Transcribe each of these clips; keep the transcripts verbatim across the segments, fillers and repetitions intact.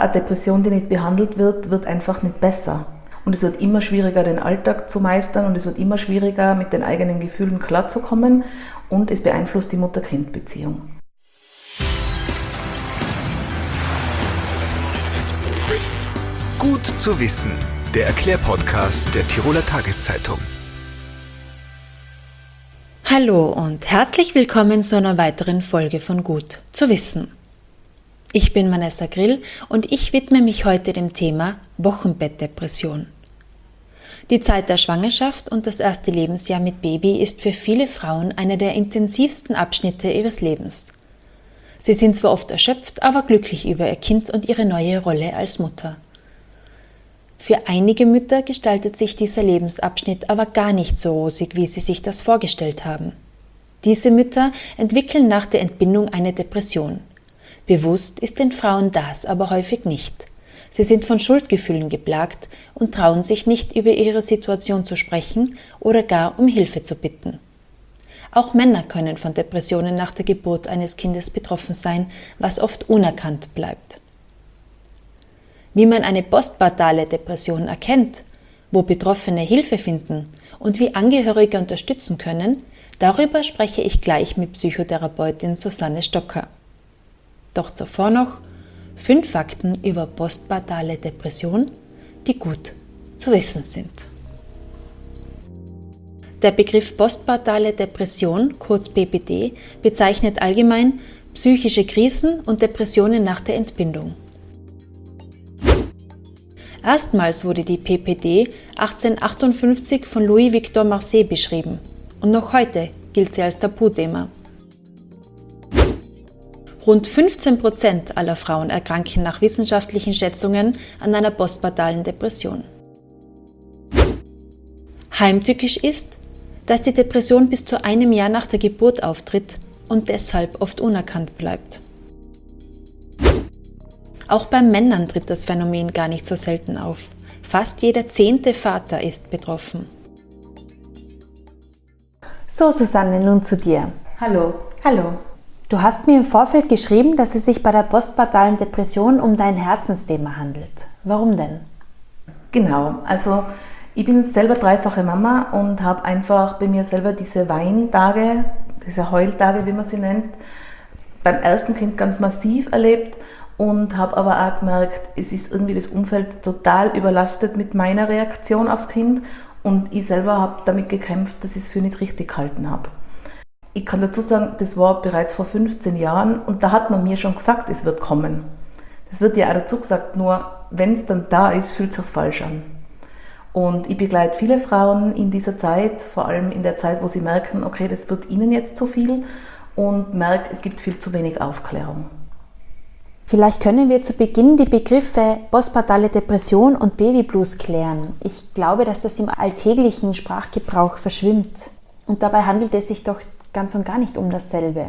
Eine Depression, die nicht behandelt wird, wird einfach nicht besser. Und es wird immer schwieriger, den Alltag zu meistern, und es wird immer schwieriger, mit den eigenen Gefühlen klarzukommen, und es beeinflusst die Mutter-Kind-Beziehung. Gut zu wissen, der Erklärpodcast der Tiroler Tageszeitung. Hallo und herzlich willkommen zu einer weiteren Folge von Gut zu wissen. Ich bin Vanessa Grill und ich widme mich heute dem Thema Wochenbettdepression. Die Zeit der Schwangerschaft und das erste Lebensjahr mit Baby ist für viele Frauen einer der intensivsten Abschnitte ihres Lebens. Sie sind zwar oft erschöpft, aber glücklich über ihr Kind und ihre neue Rolle als Mutter. Für einige Mütter gestaltet sich dieser Lebensabschnitt aber gar nicht so rosig, wie sie sich das vorgestellt haben. Diese Mütter entwickeln nach der Entbindung eine Depression. Bewusst ist den Frauen das aber häufig nicht. Sie sind von Schuldgefühlen geplagt und trauen sich nicht, über ihre Situation zu sprechen oder gar um Hilfe zu bitten. Auch Männer können von Depressionen nach der Geburt eines Kindes betroffen sein, was oft unerkannt bleibt. Wie man eine postpartale Depression erkennt, wo Betroffene Hilfe finden und wie Angehörige unterstützen können, darüber spreche ich gleich mit Psychotherapeutin Susanne Stocker. Doch zuvor noch fünf Fakten über postpartale Depression, die gut zu wissen sind. Der Begriff postpartale Depression, kurz P P D, bezeichnet allgemein psychische Krisen und Depressionen nach der Entbindung. Erstmals wurde die P P D achtzehnhundertachtundfünfzig von Louis-Victor Marseille beschrieben und noch heute gilt sie als Tabuthema. Rund fünfzehn Prozent aller Frauen erkranken nach wissenschaftlichen Schätzungen an einer postpartalen Depression. Heimtückisch ist, dass die Depression bis zu einem Jahr nach der Geburt auftritt und deshalb oft unerkannt bleibt. Auch bei Männern tritt das Phänomen gar nicht so selten auf. Fast jeder zehnte Vater ist betroffen. So, Susanne, nun zu dir. Hallo. Hallo. Du hast mir im Vorfeld geschrieben, dass es sich bei der postpartalen Depression um dein Herzensthema handelt. Warum denn? Genau, also ich bin selber dreifache Mama und habe einfach bei mir selber diese Weintage, diese Heultage, wie man sie nennt, beim ersten Kind ganz massiv erlebt. Und habe aber auch gemerkt, es ist irgendwie das Umfeld total überlastet mit meiner Reaktion aufs Kind, und ich selber habe damit gekämpft, dass ich es für nicht richtig gehalten habe. Ich kann dazu sagen, das war bereits vor fünfzehn Jahren, und da hat man mir schon gesagt, es wird kommen. Das wird ja auch dazu gesagt, nur wenn es dann da ist, fühlt es sich falsch an. Und ich begleite viele Frauen in dieser Zeit, vor allem in der Zeit, wo sie merken, okay, das wird ihnen jetzt zu viel, und merke, es gibt viel zu wenig Aufklärung. Vielleicht können wir zu Beginn die Begriffe postpartale Depression und Babyblues klären. Ich glaube, dass das im alltäglichen Sprachgebrauch verschwimmt. Und dabei handelt es sich doch ganz und gar nicht um dasselbe.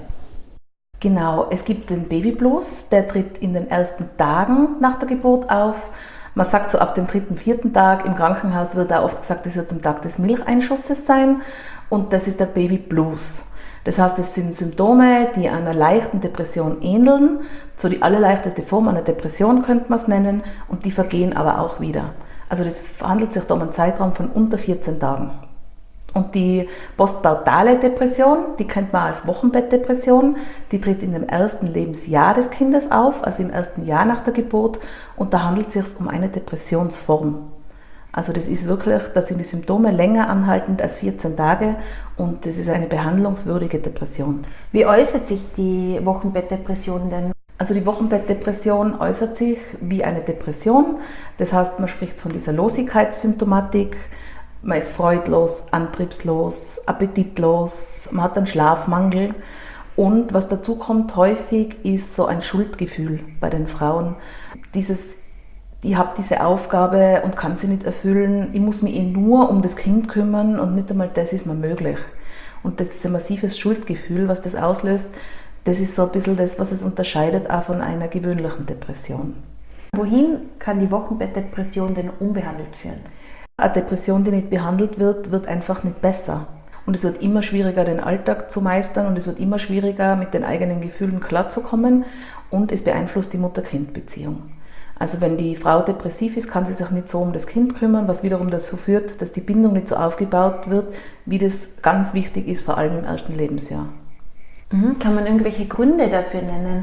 Genau, es gibt den Babyblues, der tritt in den ersten Tagen nach der Geburt auf. Man sagt so ab dem dritten, vierten Tag, im Krankenhaus wird auch oft gesagt, das wird am Tag des Milcheinschusses sein, und das ist der Babyblues. Das heißt, es sind Symptome, die einer leichten Depression ähneln, so die allerleichteste Form einer Depression könnte man es nennen, und die vergehen aber auch wieder. Also das handelt sich da um einen Zeitraum von unter vierzehn Tagen. Und die postpartale Depression, die kennt man als Wochenbettdepression, die tritt in dem ersten Lebensjahr des Kindes auf, also im ersten Jahr nach der Geburt, und da handelt es sich um eine Depressionsform. Also das ist wirklich, da sind die Symptome länger anhaltend als vierzehn Tage, und das ist eine behandlungswürdige Depression. Wie äußert sich die Wochenbettdepression denn? Also die Wochenbettdepression äußert sich wie eine Depression. Das heißt, man spricht von dieser Losigkeitssymptomatik. Man ist freudlos, antriebslos, appetitlos, man hat einen Schlafmangel. Und was dazu kommt häufig, ist so ein Schuldgefühl bei den Frauen. Dieses, ich habe diese Aufgabe und kann sie nicht erfüllen, ich muss mich eh nur um das Kind kümmern und nicht einmal das ist mir möglich. Und das ist ein massives Schuldgefühl, was das auslöst. Das ist so ein bisschen das, was es unterscheidet auch von einer gewöhnlichen Depression. Wohin kann die Wochenbettdepression denn unbehandelt führen? Eine Depression, die nicht behandelt wird, wird einfach nicht besser. Und es wird immer schwieriger, den Alltag zu meistern, und es wird immer schwieriger, mit den eigenen Gefühlen klarzukommen, und es beeinflusst die Mutter-Kind-Beziehung. Also wenn die Frau depressiv ist, kann sie sich nicht so um das Kind kümmern, was wiederum dazu führt, dass die Bindung nicht so aufgebaut wird, wie das ganz wichtig ist, vor allem im ersten Lebensjahr. Mhm. Kann man irgendwelche Gründe dafür nennen?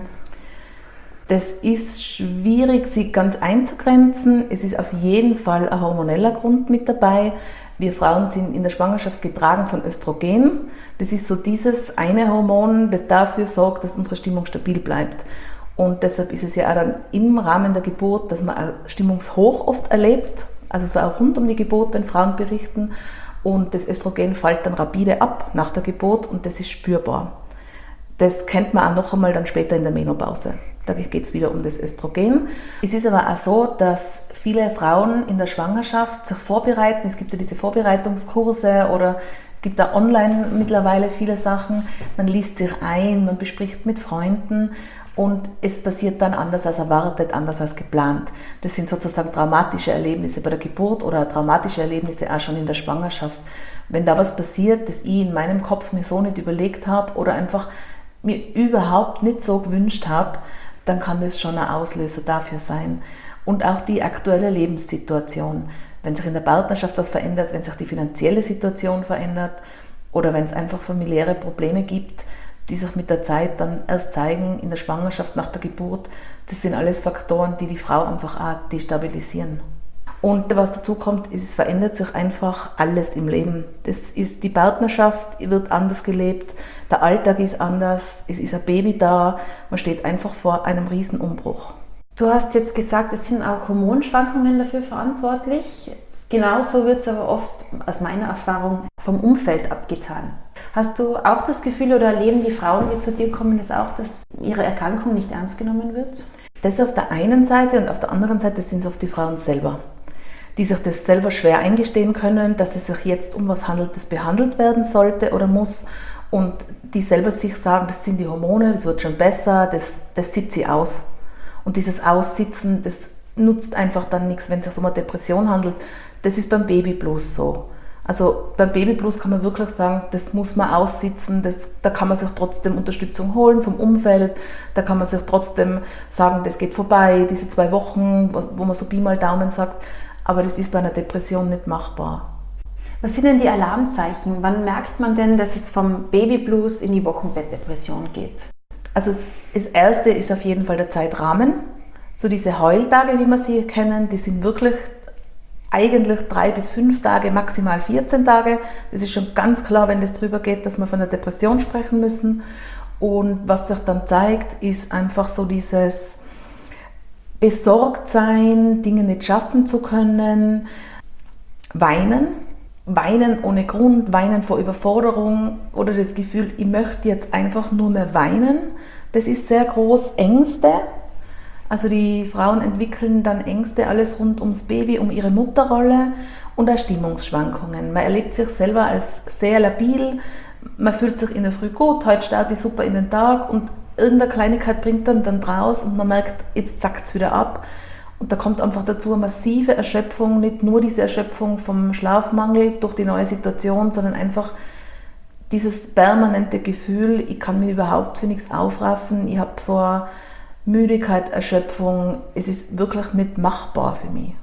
Das ist schwierig, sie ganz einzugrenzen. Es ist auf jeden Fall ein hormoneller Grund mit dabei. Wir Frauen sind in der Schwangerschaft getragen von Östrogen. Das ist so dieses eine Hormon, das dafür sorgt, dass unsere Stimmung stabil bleibt. Und deshalb ist es ja auch dann im Rahmen der Geburt, dass man ein Stimmungshoch oft erlebt, also so auch rund um die Geburt, wenn Frauen berichten. Und das Östrogen fällt dann rapide ab nach der Geburt und das ist spürbar. Das kennt man auch noch einmal dann später in der Menopause. Da geht es wieder um das Östrogen. Es ist aber auch so, dass viele Frauen in der Schwangerschaft sich vorbereiten. Es gibt ja diese Vorbereitungskurse oder es gibt da online mittlerweile viele Sachen. Man liest sich ein, man bespricht mit Freunden und es passiert dann anders als erwartet, anders als geplant. Das sind sozusagen traumatische Erlebnisse bei der Geburt oder traumatische Erlebnisse auch schon in der Schwangerschaft. Wenn da was passiert, das ich in meinem Kopf mir so nicht überlegt habe oder einfach mir überhaupt nicht so gewünscht habe, dann kann das schon ein Auslöser dafür sein. Und auch die aktuelle Lebenssituation. Wenn sich in der Partnerschaft was verändert, wenn sich die finanzielle Situation verändert oder wenn es einfach familiäre Probleme gibt, die sich mit der Zeit dann erst zeigen, in der Schwangerschaft, nach der Geburt, das sind alles Faktoren, die die Frau einfach auch destabilisieren. Und was dazu kommt, ist, es verändert sich einfach alles im Leben. Das ist, die Partnerschaft wird anders gelebt, der Alltag ist anders, es ist ein Baby da, man steht einfach vor einem Riesenumbruch. Du hast jetzt gesagt, es sind auch Hormonschwankungen dafür verantwortlich. Genauso wird es aber oft, aus meiner Erfahrung, vom Umfeld abgetan. Hast du auch das Gefühl oder erleben die Frauen, die zu dir kommen, das auch, dass ihre Erkrankung nicht ernst genommen wird? Das auf der einen Seite und auf der anderen Seite sind es oft die Frauen selber, die sich das selber schwer eingestehen können, dass es sich jetzt um was handelt, das behandelt werden sollte oder muss und die selber sich sagen, das sind die Hormone, das wird schon besser, das, das sitzt sie aus. Und dieses Aussitzen, das nutzt einfach dann nichts, wenn es sich um eine Depression handelt. Das ist beim Babyblues so. Also beim Babyblues kann man wirklich sagen, das muss man aussitzen, das, da kann man sich trotzdem Unterstützung holen vom Umfeld, da kann man sich trotzdem sagen, das geht vorbei, diese zwei Wochen, wo man so Pi mal Daumen sagt, aber das ist bei einer Depression nicht machbar. Was sind denn die Alarmzeichen? Wann merkt man denn, dass es vom Babyblues in die Wochenbettdepression geht? Also das Erste ist auf jeden Fall der Zeitrahmen. So diese Heultage, wie wir sie kennen, die sind wirklich eigentlich drei bis fünf Tage, maximal vierzehn Tage. Das ist schon ganz klar, wenn das drüber geht, dass wir von einer Depression sprechen müssen. Und was sich dann zeigt, ist einfach so dieses Besorgtsein, Dinge nicht schaffen zu können, Weinen, Weinen ohne Grund, Weinen vor Überforderung oder das Gefühl, ich möchte jetzt einfach nur mehr weinen. Das ist sehr groß. Ängste. Also die Frauen entwickeln dann Ängste, alles rund ums Baby, um ihre Mutterrolle und auch Stimmungsschwankungen. Man erlebt sich selber als sehr labil, man fühlt sich in der Früh gut, heute starte ich super in den Tag und irgendeine Kleinigkeit bringt dann dann draus und man merkt, jetzt zackt es wieder ab. Und da kommt einfach dazu eine massive Erschöpfung, nicht nur diese Erschöpfung vom Schlafmangel durch die neue Situation, sondern einfach dieses permanente Gefühl, ich kann mich überhaupt für nichts aufraffen, ich habe so eine Müdigkeit, Erschöpfung, es ist wirklich nicht machbar für mich.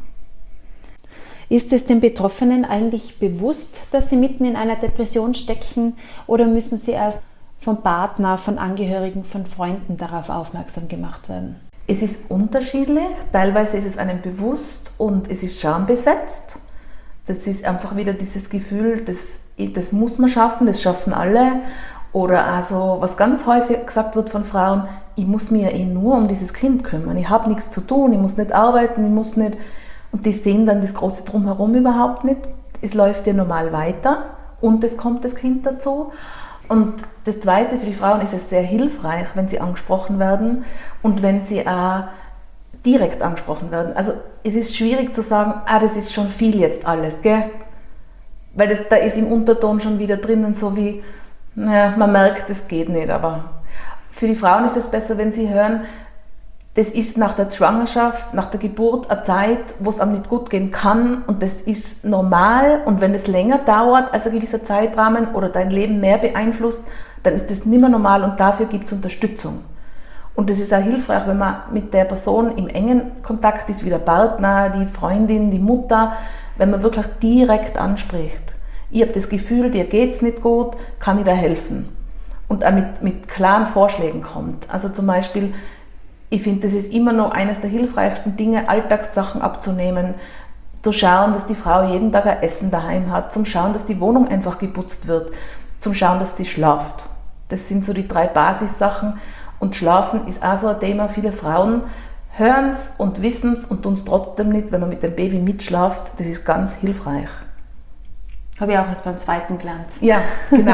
Ist es den Betroffenen eigentlich bewusst, dass sie mitten in einer Depression stecken oder müssen sie erst vom Partner, von Angehörigen, von Freunden darauf aufmerksam gemacht werden? Es ist unterschiedlich, teilweise ist es einem bewusst und es ist schambesetzt. Das ist einfach wieder dieses Gefühl, das, das muss man schaffen, das schaffen alle. Oder also, was ganz häufig gesagt wird von Frauen, ich muss mich ja eh nur um dieses Kind kümmern, ich habe nichts zu tun, ich muss nicht arbeiten, ich muss nicht... Und die sehen dann das große Drumherum überhaupt nicht. Es läuft ja normal weiter und es kommt das Kind dazu. Und das Zweite, für die Frauen ist es sehr hilfreich, wenn sie angesprochen werden und wenn sie auch direkt angesprochen werden. Also es ist schwierig zu sagen, ah, das ist schon viel jetzt alles, gell? Weil das, da ist im Unterton schon wieder drinnen so wie, naja, man merkt, es geht nicht. Aber für die Frauen ist es besser, wenn sie hören, das ist nach der Schwangerschaft, nach der Geburt eine Zeit, wo es einem nicht gut gehen kann und das ist normal und wenn es länger dauert als ein gewisser Zeitrahmen oder dein Leben mehr beeinflusst, dann ist das nicht mehr normal und dafür gibt es Unterstützung. Und es ist auch hilfreich, wenn man mit der Person im engen Kontakt ist, wie der Partner, die Freundin, die Mutter, wenn man wirklich direkt anspricht. Ich habe das Gefühl, dir geht es nicht gut, kann ich dir helfen? Und auch mit, mit klaren Vorschlägen kommt. Also zum Beispiel, ich finde, das ist immer noch eines der hilfreichsten Dinge, Alltagssachen abzunehmen, zu schauen, dass die Frau jeden Tag ein Essen daheim hat, zum Schauen, dass die Wohnung einfach geputzt wird, zum Schauen, dass sie schlaft. Das sind so die drei Basissachen. Und Schlafen ist auch so ein Thema. Viele Frauen hören es und wissen es und tun es trotzdem nicht, wenn man mit dem Baby mitschlaft. Das ist ganz hilfreich. Habe ich auch erst beim zweiten gelernt. Ja, genau.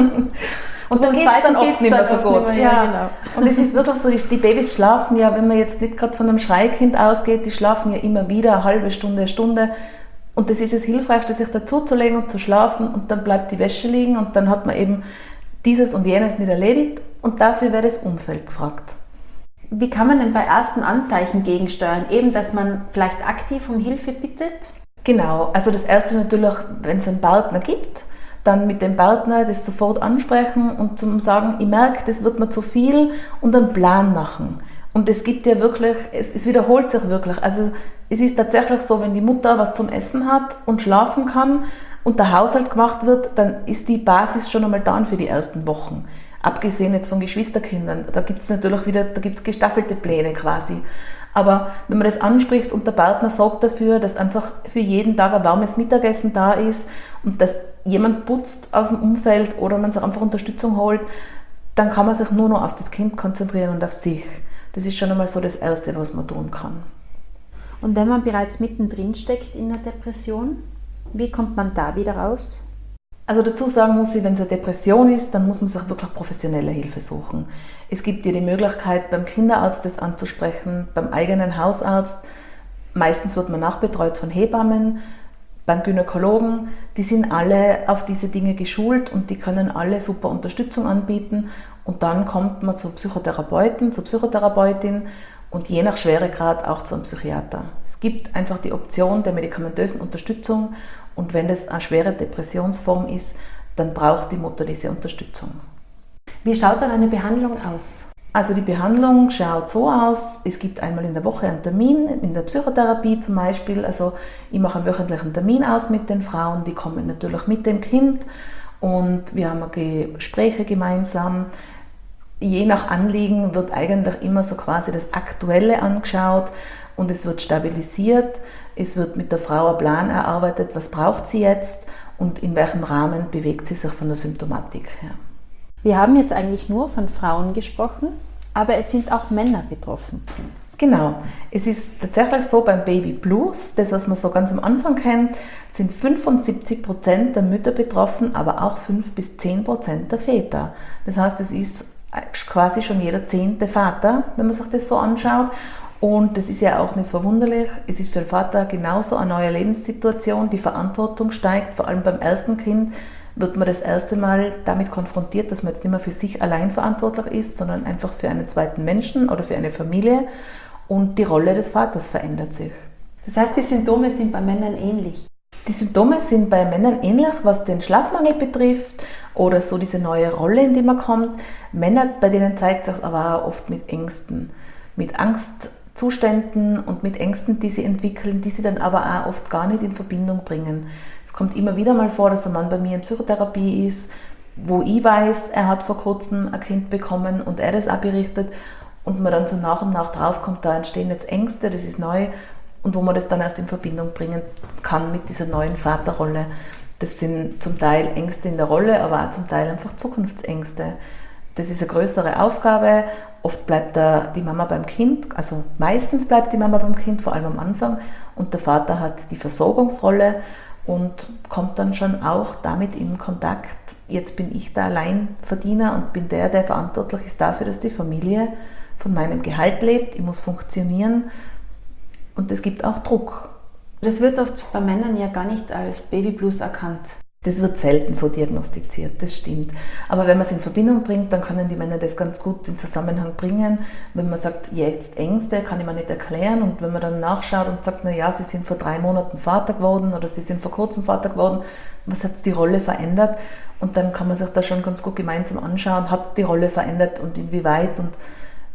Und dann geht es dann oft nicht mehr so gut. Mehr, ja. Ja, genau. Und es ist wirklich so, die, die Babys schlafen ja, wenn man jetzt nicht gerade von einem Schreikind ausgeht, die schlafen ja immer wieder eine halbe Stunde, eine Stunde. Und das ist das Hilfreichste, sich dazuzulegen und zu schlafen und dann bleibt die Wäsche liegen und dann hat man eben dieses und jenes nicht erledigt und dafür wäre das Umfeld gefragt. Wie kann man denn bei ersten Anzeichen gegensteuern? Eben, dass man vielleicht aktiv um Hilfe bittet? Genau, also das Erste natürlich, wenn es einen Partner gibt, dann mit dem Partner das sofort ansprechen und zum sagen, ich merke, das wird mir zu viel und einen Plan machen. Und es gibt ja wirklich, es, es wiederholt sich wirklich. Also es ist tatsächlich so, wenn die Mutter was zum Essen hat und schlafen kann und der Haushalt gemacht wird, dann ist die Basis schon einmal da für die ersten Wochen. Abgesehen jetzt von Geschwisterkindern, da gibt es natürlich wieder, da gibt es gestaffelte Pläne quasi. Aber wenn man das anspricht und der Partner sorgt dafür, dass einfach für jeden Tag ein warmes Mittagessen da ist und dass jemand putzt aus dem Umfeld oder man sich einfach Unterstützung holt, dann kann man sich nur noch auf das Kind konzentrieren und auf sich. Das ist schon einmal so das Erste, was man tun kann. Und wenn man bereits mittendrin steckt in der Depression, wie kommt man da wieder raus? Also dazu sagen muss ich, wenn es eine Depression ist, dann muss man sich wirklich professionelle Hilfe suchen. Es gibt ja die Möglichkeit, beim Kinderarzt das anzusprechen, beim eigenen Hausarzt. Meistens wird man nachbetreut von Hebammen, beim Gynäkologen. Die sind alle auf diese Dinge geschult und die können alle super Unterstützung anbieten. Und dann kommt man zum Psychotherapeuten, zur Psychotherapeutin und je nach Schweregrad auch zum Psychiater. Es gibt einfach die Option der medikamentösen Unterstützung und wenn das eine schwere Depressionsform ist, dann braucht die Mutter diese Unterstützung. Wie schaut dann eine Behandlung aus? Also die Behandlung schaut so aus, es gibt einmal in der Woche einen Termin, in der Psychotherapie zum Beispiel. Also ich mache einen wöchentlichen Termin aus mit den Frauen, die kommen natürlich mit dem Kind und wir haben Gespräche gemeinsam. Je nach Anliegen wird eigentlich immer so quasi das Aktuelle angeschaut und es wird stabilisiert. Es wird mit der Frau ein Plan erarbeitet, was braucht sie jetzt und in welchem Rahmen bewegt sie sich von der Symptomatik her. Wir haben jetzt eigentlich nur von Frauen gesprochen, aber es sind auch Männer betroffen. Genau. Es ist tatsächlich so beim Baby Blues, das was man so ganz am Anfang kennt, sind fünfundsiebzig Prozent der Mütter betroffen, aber auch fünf bis zehn Prozent der Väter. Das heißt, es ist quasi schon jeder zehnte Vater, wenn man sich das so anschaut. Und das ist ja auch nicht verwunderlich. Es ist für den Vater genauso eine neue Lebenssituation. Die Verantwortung steigt, vor allem beim ersten Kind wird man das erste Mal damit konfrontiert, dass man jetzt nicht mehr für sich allein verantwortlich ist, sondern einfach für einen zweiten Menschen oder für eine Familie. Und die Rolle des Vaters verändert sich. Das heißt, die Symptome sind bei Männern ähnlich? Die Symptome sind bei Männern ähnlich, was den Schlafmangel betrifft oder so diese neue Rolle, in die man kommt. Männer, bei denen zeigt sich aber auch oft mit Ängsten, mit Angstzuständen und mit Ängsten, die sie entwickeln, die sie dann aber auch oft gar nicht in Verbindung bringen. Es kommt immer wieder mal vor, dass ein Mann bei mir in Psychotherapie ist, wo ich weiß, er hat vor kurzem ein Kind bekommen und er das auch berichtet und man dann so nach und nach draufkommt, da entstehen jetzt Ängste, das ist neu und wo man das dann erst in Verbindung bringen kann mit dieser neuen Vaterrolle. Das sind zum Teil Ängste in der Rolle, aber auch zum Teil einfach Zukunftsängste. Das ist eine größere Aufgabe. Oft bleibt da die Mama beim Kind, also meistens bleibt die Mama beim Kind, vor allem am Anfang, und der Vater hat die Versorgungsrolle und kommt dann schon auch damit in Kontakt. Jetzt bin ich der Alleinverdiener und bin der, der verantwortlich ist dafür, dass die Familie von meinem Gehalt lebt. Ich muss funktionieren und es gibt auch Druck. Das wird oft bei Männern ja gar nicht als Babyblues erkannt. Das wird selten so diagnostiziert, das stimmt. Aber wenn man es in Verbindung bringt, dann können die Männer das ganz gut in Zusammenhang bringen. Wenn man sagt, jetzt Ängste, kann ich mir nicht erklären. Und wenn man dann nachschaut und sagt, na ja, sie sind vor drei Monaten Vater geworden oder sie sind vor kurzem Vater geworden, was hat die Rolle verändert? Und dann kann man sich da schon ganz gut gemeinsam anschauen, hat die Rolle verändert und inwieweit und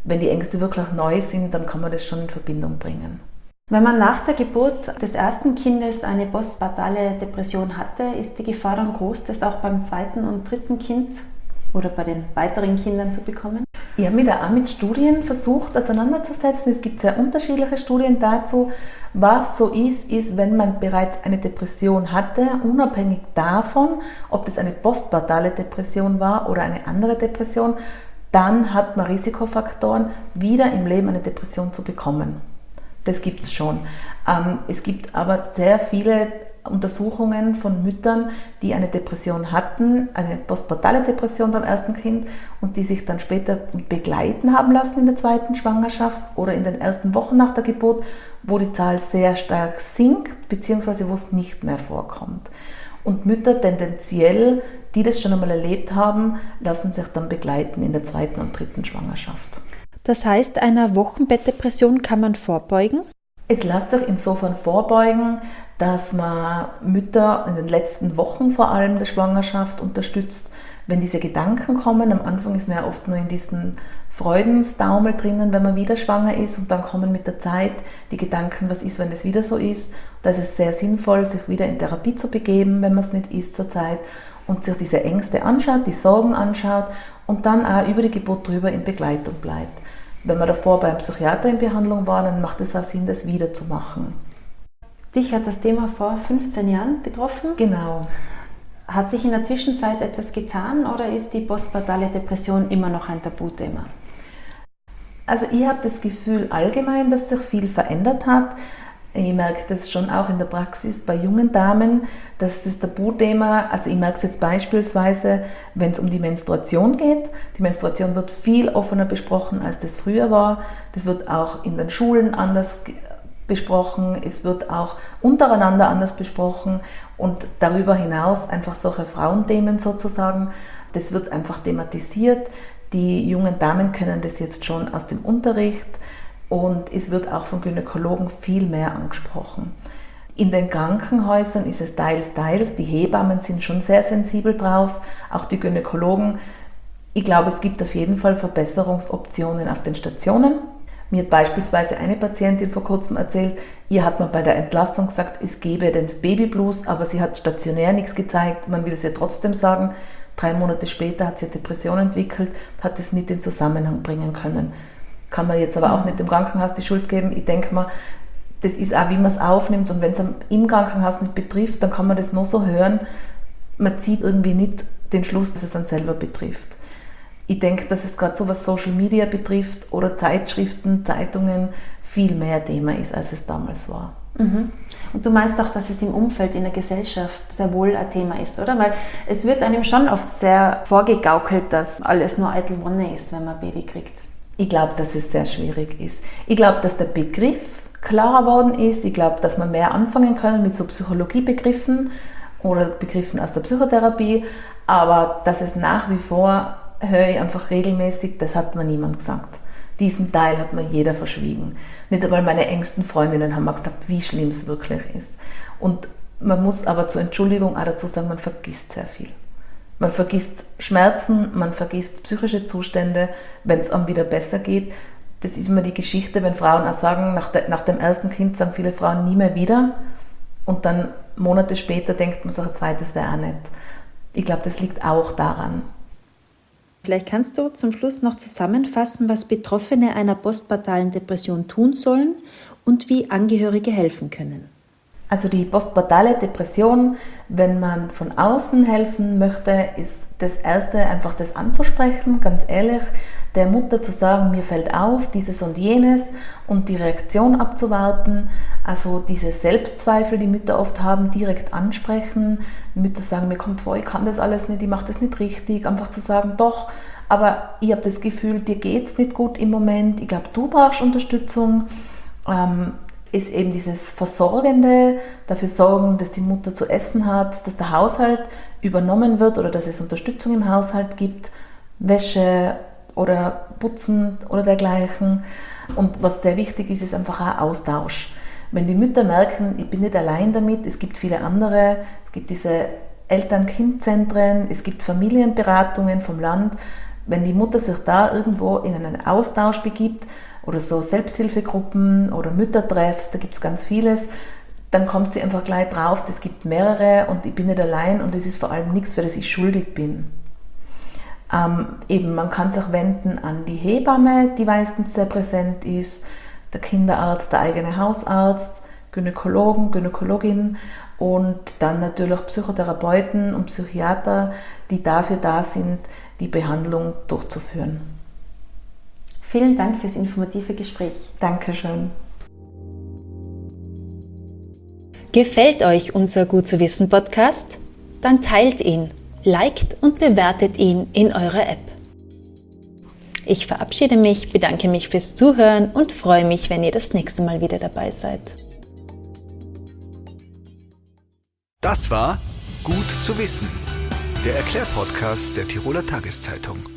wenn die Ängste wirklich neu sind, dann kann man das schon in Verbindung bringen. Wenn man nach der Geburt des ersten Kindes eine postpartale Depression hatte, ist die Gefahr dann groß, das auch beim zweiten und dritten Kind oder bei den weiteren Kindern zu bekommen? Ich habe mich da auch mit Studien versucht auseinanderzusetzen. Es gibt sehr unterschiedliche Studien dazu. Was so ist, ist, wenn man bereits eine Depression hatte, unabhängig davon, ob das eine postpartale Depression war oder eine andere Depression, dann hat man Risikofaktoren, wieder im Leben eine Depression zu bekommen. Das gibt es schon. Ähm, es gibt aber sehr viele Untersuchungen von Müttern, die eine Depression hatten, eine postpartale Depression beim ersten Kind und die sich dann später begleiten haben lassen in der zweiten Schwangerschaft oder in den ersten Wochen nach der Geburt, wo die Zahl sehr stark sinkt, beziehungsweise wo es nicht mehr vorkommt. Und Mütter tendenziell, die das schon einmal erlebt haben, lassen sich dann begleiten in der zweiten und dritten Schwangerschaft. Das heißt, einer Wochenbettdepression kann man vorbeugen? Es lässt sich insofern vorbeugen, dass man Mütter in den letzten Wochen vor allem der Schwangerschaft unterstützt, wenn diese Gedanken kommen. Am Anfang ist man ja oft nur in diesen Freudensdaumel drinnen, wenn man wieder schwanger ist, und dann kommen mit der Zeit die Gedanken, was ist, wenn es wieder so ist. Da ist es sehr sinnvoll, sich wieder in Therapie zu begeben, wenn man es nicht ist zur Zeit, und sich diese Ängste anschaut, die Sorgen anschaut und dann auch über die Geburt drüber in Begleitung bleibt. Wenn man davor beim Psychiater in Behandlung war, dann macht es auch Sinn, das wieder zu machen. Dich hat das Thema vor fünfzehn Jahren betroffen? Genau. Hat sich in der Zwischenzeit etwas getan oder ist die postpartale Depression immer noch ein Tabuthema? Also ich habe das Gefühl allgemein, dass sich viel verändert hat. Ich merke das schon auch in der Praxis bei jungen Damen, dass das Tabuthema, also ich merke es jetzt beispielsweise, wenn es um die Menstruation geht. Die Menstruation wird viel offener besprochen, als das früher war. Das wird auch in den Schulen anders besprochen, es wird auch untereinander anders besprochen und darüber hinaus einfach solche Frauenthemen sozusagen, das wird einfach thematisiert. Die jungen Damen kennen das jetzt schon aus dem Unterricht und es wird auch von Gynäkologen viel mehr angesprochen. In den Krankenhäusern ist es teils, teils, die Hebammen sind schon sehr sensibel drauf, auch die Gynäkologen. Ich glaube, es gibt auf jeden Fall Verbesserungsoptionen auf den Stationen. Mir hat beispielsweise eine Patientin vor kurzem erzählt, ihr hat man bei der Entlassung gesagt, es gebe den Babyblues, aber sie hat stationär nichts gezeigt, man will es ihr trotzdem sagen. Drei Monate später hat sie eine Depression entwickelt und hat es nicht in Zusammenhang bringen können. Kann man jetzt aber auch nicht dem Krankenhaus die Schuld geben. Ich denke mal, das ist auch, wie man es aufnimmt, und wenn es im Krankenhaus nicht betrifft, dann kann man das nur so hören. Man zieht irgendwie nicht den Schluss, dass es einen selber betrifft. Ich denke, dass es gerade so was Social Media betrifft oder Zeitschriften, Zeitungen viel mehr Thema ist, als es damals war. Mhm. Und du meinst auch, dass es im Umfeld, in der Gesellschaft sehr wohl ein Thema ist, oder? Weil es wird einem schon oft sehr vorgegaukelt, dass alles nur eitel Wonne ist, wenn man ein Baby kriegt. Ich glaube, dass es sehr schwierig ist. Ich glaube, dass der Begriff klarer geworden ist. Ich glaube, dass wir mehr anfangen können mit so Psychologiebegriffen oder Begriffen aus der Psychotherapie. Aber dass es nach wie vor, höre ich einfach regelmäßig, das hat mir niemand gesagt. Diesen Teil hat mir jeder verschwiegen. Nicht einmal meine engsten Freundinnen haben mir gesagt, wie schlimm es wirklich ist. Und man muss aber zur Entschuldigung auch dazu sagen, man vergisst sehr viel. Man vergisst Schmerzen, man vergisst psychische Zustände, wenn es einem wieder besser geht. Das ist immer die Geschichte, wenn Frauen auch sagen, nach, de, nach dem ersten Kind sagen viele Frauen nie mehr wieder. Und dann Monate später denkt man sich, ein zweites wäre auch nicht. Ich glaube, das liegt auch daran. Vielleicht kannst du zum Schluss noch zusammenfassen, was Betroffene einer postpartalen Depression tun sollen und wie Angehörige helfen können. Also die postpartale Depression, wenn man von außen helfen möchte, ist das Erste einfach das anzusprechen, ganz ehrlich, der Mutter zu sagen, mir fällt auf, dieses und jenes, und die Reaktion abzuwarten. Also diese Selbstzweifel, die Mütter oft haben, direkt ansprechen. Mütter sagen, mir kommt vor, ich kann das alles nicht, ich mache das nicht richtig. Einfach zu sagen, doch, aber ich habe das Gefühl, dir geht es nicht gut im Moment, ich glaube, du brauchst Unterstützung. Ähm, ist eben dieses Versorgende, dafür sorgen, dass die Mutter zu essen hat, dass der Haushalt übernommen wird oder dass es Unterstützung im Haushalt gibt, Wäsche oder Putzen oder dergleichen. Und was sehr wichtig ist, ist einfach auch Austausch. Wenn die Mütter merken, ich bin nicht allein damit, es gibt viele andere, es gibt diese Eltern-Kind-Zentren, es gibt Familienberatungen vom Land, Wenn die Mutter sich da irgendwo in einen Austausch begibt oder so Selbsthilfegruppen oder Müttertreffs, da gibt es ganz vieles, dann kommt sie einfach gleich drauf, es gibt mehrere und ich bin nicht allein und es ist vor allem nichts, für das ich schuldig bin. Ähm, eben, man kann sich wenden an die Hebamme, die meistens sehr präsent ist, der Kinderarzt, der eigene Hausarzt, Gynäkologen, Gynäkologin und dann natürlich Psychotherapeuten und Psychiater, die dafür da sind, die Behandlung durchzuführen. Vielen Dank fürs informative Gespräch. Dankeschön. Gefällt euch unser Gut zu wissen Podcast? Dann teilt ihn, liked und bewertet ihn in eurer App. Ich verabschiede mich, bedanke mich fürs Zuhören und freue mich, wenn ihr das nächste Mal wieder dabei seid. Das war Gut zu wissen, der Erklärpodcast der Tiroler Tageszeitung.